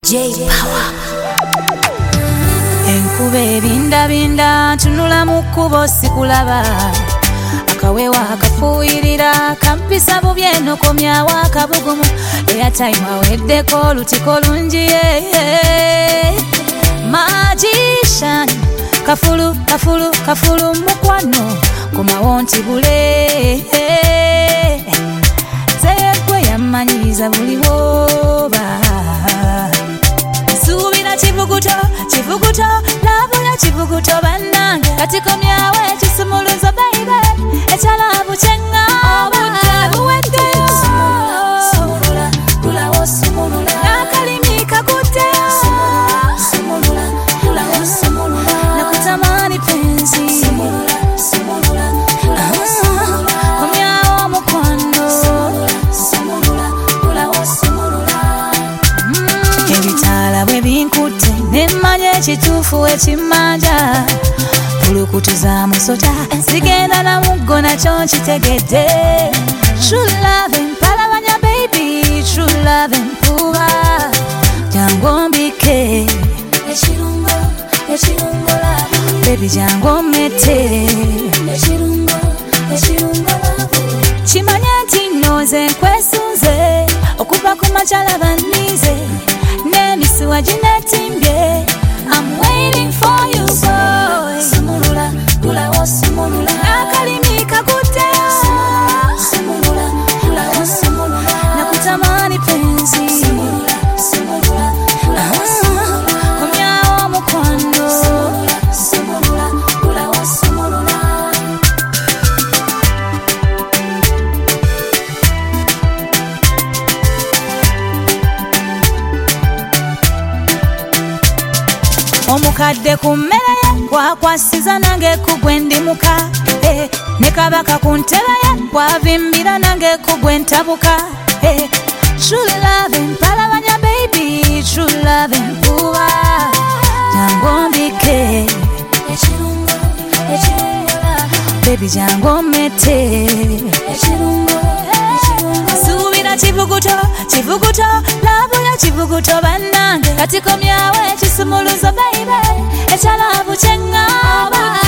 J Power. Enkube binda binda tunula mukubo sikulaba akawewa akafuirira kampisa bubyeno komyawa akabugumu airtime aweddeko lutiko lungi magician kafulu kafulu kafulu mukwano komawonti bule zeyegwe yamanyiza buliwoba subira chivuguto chivuguto labula chivuguto banange katikomyawe chisumuluzo baby echalabu chenga buwete sumulula kula osumulula nakalimika kute sumulula kula osumulula nakutamani penzi sumulula sumulula kula osumulula komyawo mukwano sumulula kula osumulula ebitala bwe binkute nemanye ekituufu ekimanja pulukutuza musota sigenda na muggo nakyo nkitegedde true love empalabanya baby true love empuba jangu mbike ekirungo ekirungo baby jangu mmete ekirungo ekirungo kimanye nti nnoze nkwesunze okuva ku makyala bannize n'emisuwa ginetimbye I'm waiting for you boy sumulula kula osumulula nakalimika kute sumulula kula osumulula nakutamani penzi sumulula sumulula kula osumulula komyawo mukwano sumulula kula osumulula omukadde ku mmere ye kwakwasiza nange kugwe ndimuka ne kabaka ku ntebe ye kwavimbira nange kugwe ntabuka true love empalabanya baby true love empuba jangu mbike ekirungo ekirungo baby jangu mmete ekirungo subira chivuguto chivuguto labula chivuguto banange katikomyawe chisumuluzo baby echalabu chengaba